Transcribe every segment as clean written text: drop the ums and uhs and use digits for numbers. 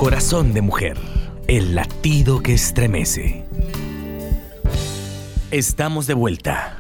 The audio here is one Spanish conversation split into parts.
Corazón de mujer, el latido que estremece. Estamos de vuelta.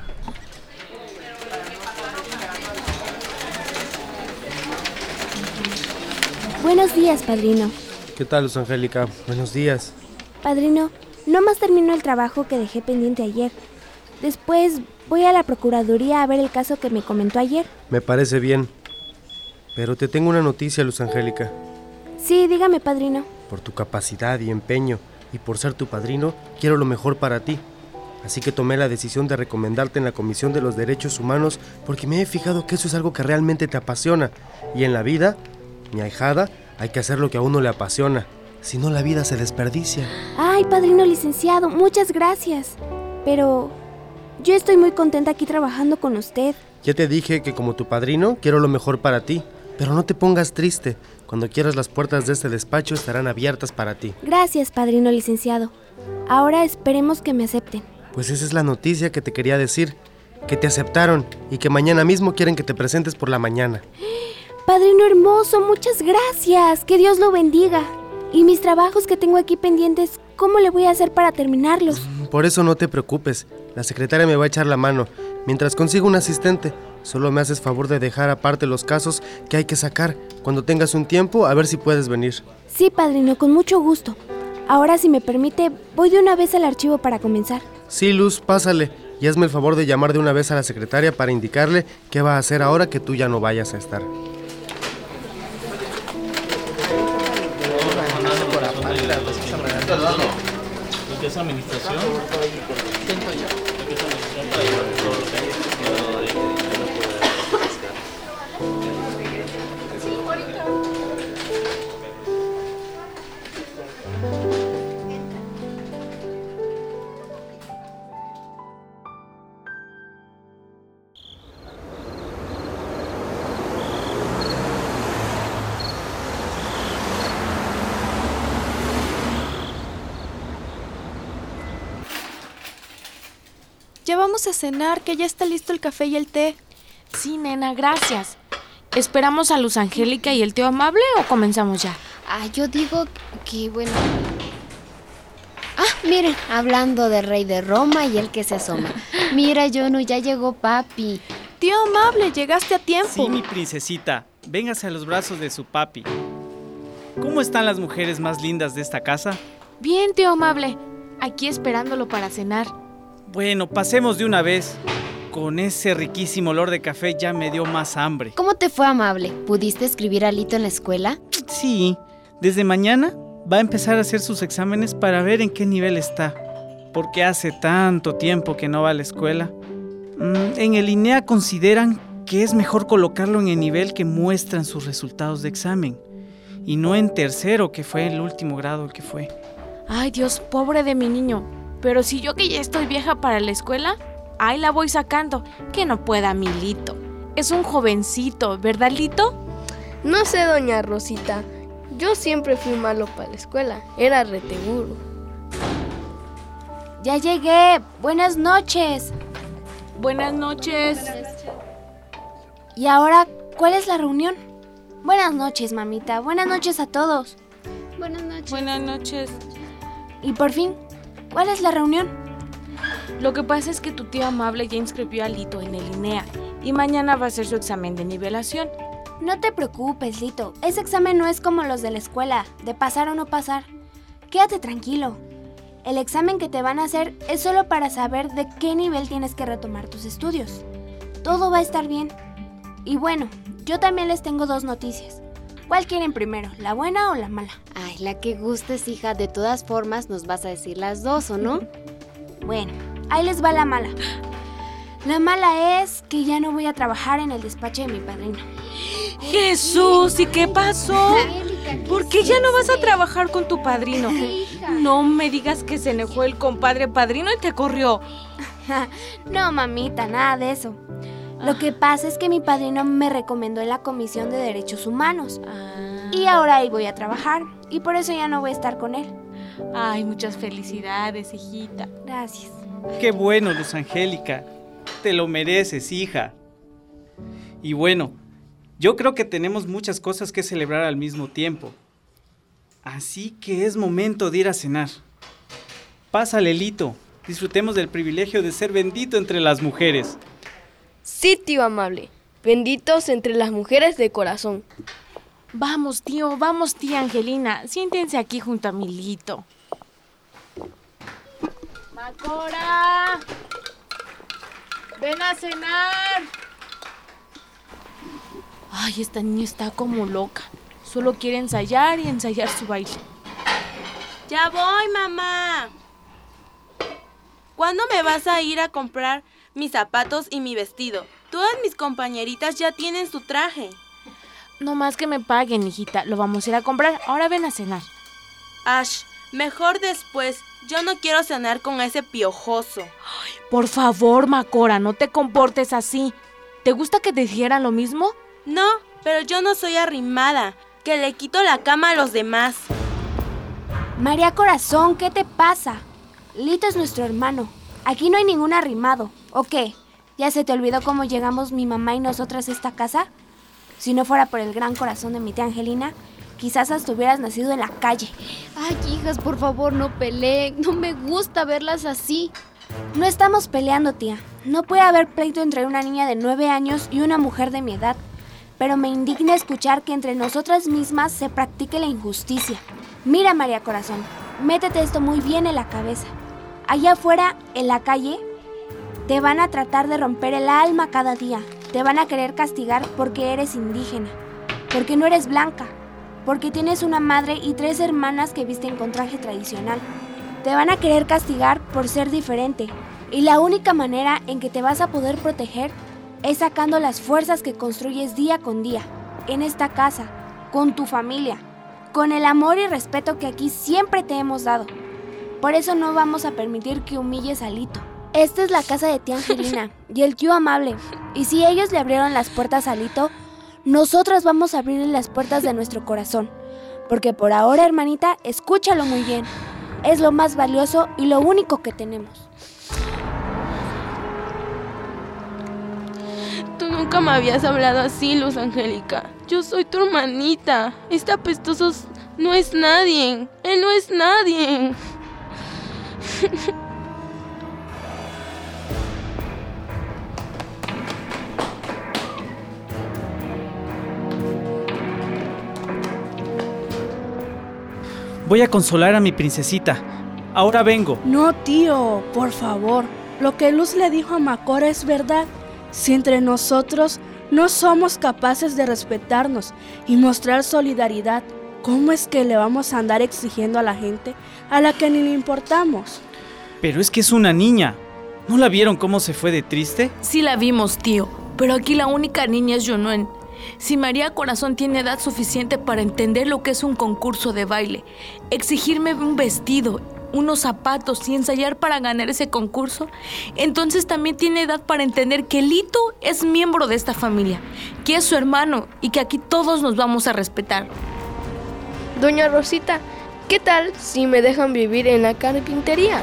Buenos días, padrino. ¿Qué tal, Luz Angélica? Buenos días. Padrino, nomás termino el trabajo que dejé pendiente ayer. Después voy a la procuraduría a ver el caso que me comentó ayer. Me parece bien. Pero te tengo una noticia, Luz Angélica. Sí, dígame, padrino. Por tu capacidad y empeño, y por ser tu padrino, quiero lo mejor para ti. Así que tomé la decisión de recomendarte en la Comisión de los Derechos Humanos porque me he fijado que eso es algo que realmente te apasiona. Y en la vida, mi ahijada, hay que hacer lo que a uno le apasiona. Si no, la vida se desperdicia. Ay, padrino licenciado, muchas gracias. Pero yo estoy muy contenta aquí trabajando con usted. Ya te dije que como tu padrino, quiero lo mejor para ti. Pero no te pongas triste. Cuando quieras, las puertas de este despacho estarán abiertas para ti. Gracias, padrino licenciado. Ahora esperemos que me acepten. Pues esa es la noticia que te quería decir. Que te aceptaron y que mañana mismo quieren que te presentes por la mañana. Padrino hermoso, muchas gracias. Que Dios lo bendiga. Y mis trabajos que tengo aquí pendientes, ¿cómo le voy a hacer para terminarlos? Por eso no te preocupes. La secretaria me va a echar la mano. Mientras consigo un asistente, solo me haces favor de dejar aparte los casos que hay que sacar. Cuando tengas un tiempo, a ver si puedes venir. Sí, padrino, con mucho gusto. Ahora, si me permite, voy de una vez al archivo para comenzar. Sí, Luz, pásale. Y hazme el favor de llamar de una vez a la secretaria para indicarle qué va a hacer ahora que tú ya no vayas a estar. ¿Qué es administración? Ya vamos a cenar, que ya está listo el café y el té. Sí, nena, gracias. ¿Esperamos a Luz Angélica y el tío Amable o comenzamos ya? Yo digo que, bueno... miren, hablando del rey de Roma y el que se asoma. Mira, Yonu, ya llegó papi. Tío Amable, llegaste a tiempo. Sí, mi princesita, véngase a los brazos de su papi. ¿Cómo están las mujeres más lindas de esta casa? Bien, tío Amable, aquí esperándolo para cenar. Bueno, pasemos de una vez. Con ese riquísimo olor de café ya me dio más hambre. ¿Cómo te fue, Amable? ¿Pudiste escribir a Lito en la escuela? Sí, desde mañana va a empezar a hacer sus exámenes para ver en qué nivel está. Porque hace tanto tiempo que no va a la escuela. En el INEA consideran que es mejor colocarlo en el nivel que muestran sus resultados de examen. Y no en tercero, que fue el último grado que fue. Ay, Dios, pobre de mi niño. Pero si yo que ya estoy vieja para la escuela, ahí la voy sacando. Que no pueda mi Lito. Es un jovencito, ¿verdad, Lito? No sé, doña Rosita. Yo siempre fui malo para la escuela. Era reteguro. Ya llegué. Buenas noches. Buenas noches. ¿Y ahora cuál es la reunión? Buenas noches, mamita. Buenas noches a todos. Buenas noches. Buenas noches. Y por fin, ¿cuál es la reunión? Lo que pasa es que tu tío Amable ya inscribió a Lito en el INEA y mañana va a hacer su examen de nivelación. No te preocupes, Lito. Ese examen no es como los de la escuela, de pasar o no pasar. Quédate tranquilo. El examen que te van a hacer es solo para saber de qué nivel tienes que retomar tus estudios. Todo va a estar bien. Y bueno, yo también les tengo 2 noticias. ¿Cuál quieren primero, la buena o la mala? Ay, la que gustes, hija. De todas formas, nos vas a decir las 2, ¿o no? Bueno, ahí les va la mala. La mala es que ya no voy a trabajar en el despacho de mi padrino. ¡Jesús! ¿Y qué pasó? ¿Por qué ya no vas a trabajar con tu padrino? No me digas que se enojó el compadre padrino y te corrió. No, mamita, nada de eso. Lo que pasa es que mi padrino me recomendó en la Comisión de Derechos Humanos. Y ahora ahí voy a trabajar. Y por eso ya no voy a estar con él. Ay, muchas felicidades, hijita. Gracias. Qué bueno, Luz Angélica. Te lo mereces, hija. Y bueno, yo creo que tenemos muchas cosas que celebrar al mismo tiempo. Así que es momento de ir a cenar. Pásale, Lito. Disfrutemos del privilegio de ser bendito entre las mujeres. Sí, tío amable. Benditos entre las mujeres de corazón. Vamos, tía Angelina. Siéntense aquí junto a mi Lito. ¡Macora! ¡Ven a cenar! Ay, esta niña está como loca. Solo quiere ensayar y ensayar su baile. Ya voy, mamá. ¿Cuándo me vas a ir a comprar mis zapatos y mi vestido? Todas mis compañeritas ya tienen su traje. No más que me paguen, hijita. Lo vamos a ir a comprar. Ahora ven a cenar. Ash, mejor después. Yo no quiero cenar con ese piojoso. Ay, por favor, Macora, no te comportes así. ¿Te gusta que te dijeran lo mismo? No, pero yo no soy arrimada, que le quito la cama a los demás. María Corazón, ¿qué te pasa? Lito es nuestro hermano. Aquí no hay ningún arrimado. ¿O qué? ¿Ya se te olvidó cómo llegamos mi mamá y nosotras a esta casa? Si no fuera por el gran corazón de mi tía Angelina, quizás hasta hubieras nacido en la calle. Ay, hijas, por favor, no peleen. No me gusta verlas así. No estamos peleando, tía. No puede haber pleito entre una niña de 9 años y una mujer de mi edad. Pero me indigna escuchar que entre nosotras mismas se practique la injusticia. Mira, María Corazón, métete esto muy bien en la cabeza. Allá afuera, en la calle, te van a tratar de romper el alma cada día. Te van a querer castigar porque eres indígena, porque no eres blanca, porque tienes una madre y 3 hermanas que visten con traje tradicional. Te van a querer castigar por ser diferente. Y la única manera en que te vas a poder proteger es sacando las fuerzas que construyes día con día, en esta casa, con tu familia, con el amor y respeto que aquí siempre te hemos dado. Por eso no vamos a permitir que humilles a Lito. Esta es la casa de tía Angelina y el tío amable. Y si ellos le abrieron las puertas a Lito, nosotras vamos a abrirle las puertas de nuestro corazón. Porque por ahora, hermanita, escúchalo muy bien. Es lo más valioso y lo único que tenemos. Tú nunca me habías hablado así, Luz Angélica. Yo soy tu hermanita. Este apestoso no es nadie. Él no es nadie. Voy a consolar a mi princesita. Ahora vengo. No, tío, por favor. Lo que Luz le dijo a Macora es verdad. Si entre nosotros no somos capaces de respetarnos y mostrar solidaridad, ¿cómo es que le vamos a andar exigiendo a la gente a la que ni le importamos? Pero es que es una niña. ¿No la vieron cómo se fue de triste? Sí la vimos, tío, pero aquí la única niña es Yunuen. Si María Corazón tiene edad suficiente para entender lo que es un concurso de baile, exigirme un vestido, unos zapatos y ensayar para ganar ese concurso, entonces también tiene edad para entender que Lito es miembro de esta familia, que es su hermano y que aquí todos nos vamos a respetar. Doña Rosita, ¿qué tal si me dejan vivir en la carpintería?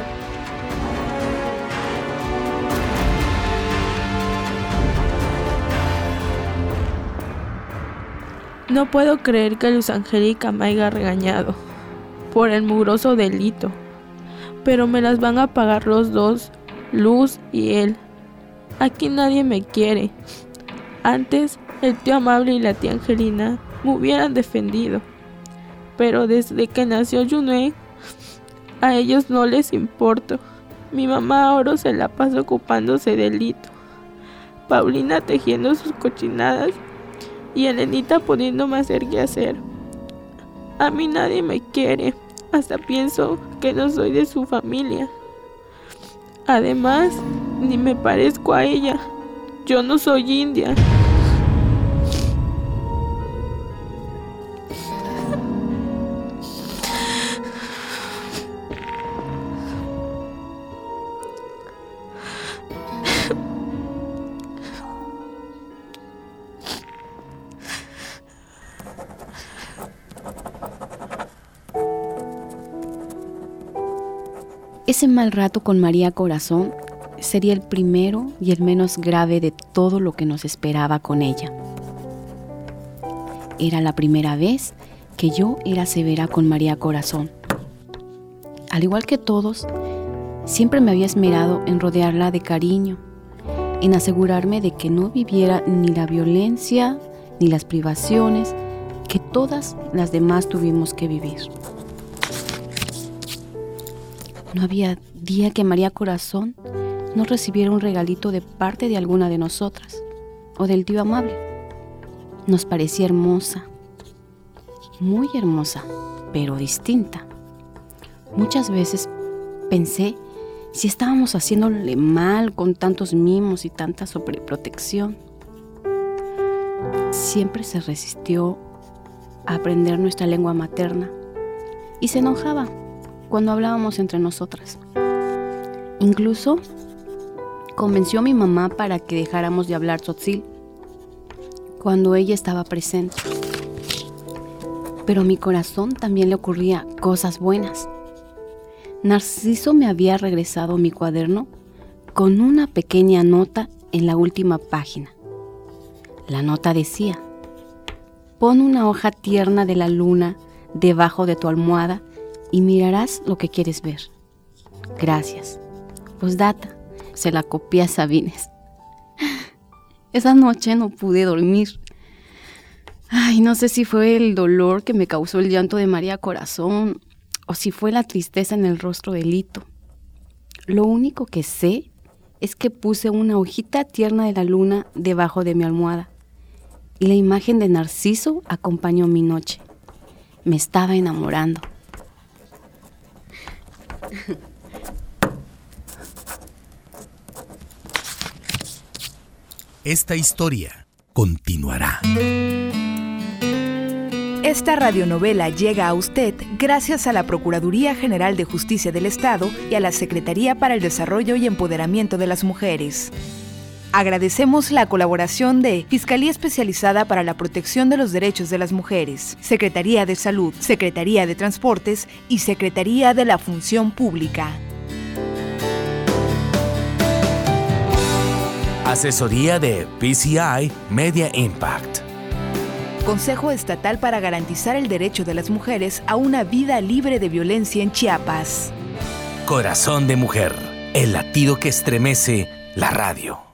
No puedo creer que Luz Angélica me haya regañado por el mugroso delito, pero me las van a pagar los dos, Luz y él. Aquí nadie me quiere. Antes, el tío amable y la tía Angelina me hubieran defendido, pero desde que nació Yunuen, a ellos no les importo. Mi mamá ahora se la pasa ocupándose del Lito, Paulina tejiendo sus cochinadas y Elenita poniéndome a hacer qué hacer. A mí nadie me quiere, hasta pienso que no soy de su familia. Además, ni me parezco a ella. Yo no soy india. Ese mal rato con María Corazón sería el primero y el menos grave de todo lo que nos esperaba con ella. Era la primera vez que yo era severa con María Corazón. Al igual que todos, siempre me había esmerado en rodearla de cariño, en asegurarme de que no viviera ni la violencia ni las privaciones que todas las demás tuvimos que vivir. No había día que María Corazón no recibiera un regalito de parte de alguna de nosotras o del tío amable. Nos parecía hermosa, muy hermosa, pero distinta. Muchas veces pensé si estábamos haciéndole mal con tantos mimos y tanta sobreprotección. Siempre se resistió a aprender nuestra lengua materna y se enojaba cuando hablábamos entre nosotras. Incluso convenció a mi mamá para que dejáramos de hablar tzotzil cuando ella estaba presente. Pero a mi corazón también le ocurría cosas buenas. Narciso me había regresado mi cuaderno con una pequeña nota en la última página. La nota decía: pon una hoja tierna de la luna debajo de tu almohada y mirarás lo que quieres ver. Gracias. Postdata, se la copié a Sabines. Esa noche no pude dormir. Ay, no sé si fue el dolor que me causó el llanto de María Corazón o si fue la tristeza en el rostro de Lito. Lo único que sé es que puse una hojita tierna de la luna debajo de mi almohada y la imagen de Narciso acompañó mi noche. Me estaba enamorando. Esta historia continuará. Esta radionovela llega a usted gracias a la Procuraduría General de Justicia del Estado y a la Secretaría para el Desarrollo y Empoderamiento de las Mujeres. Agradecemos la colaboración de Fiscalía Especializada para la Protección de los Derechos de las Mujeres, Secretaría de Salud, Secretaría de Transportes y Secretaría de la Función Pública. Asesoría de PCI Media Impact. Consejo Estatal para garantizar el derecho de las mujeres a una vida libre de violencia en Chiapas. Corazón de Mujer, el latido que estremece la radio.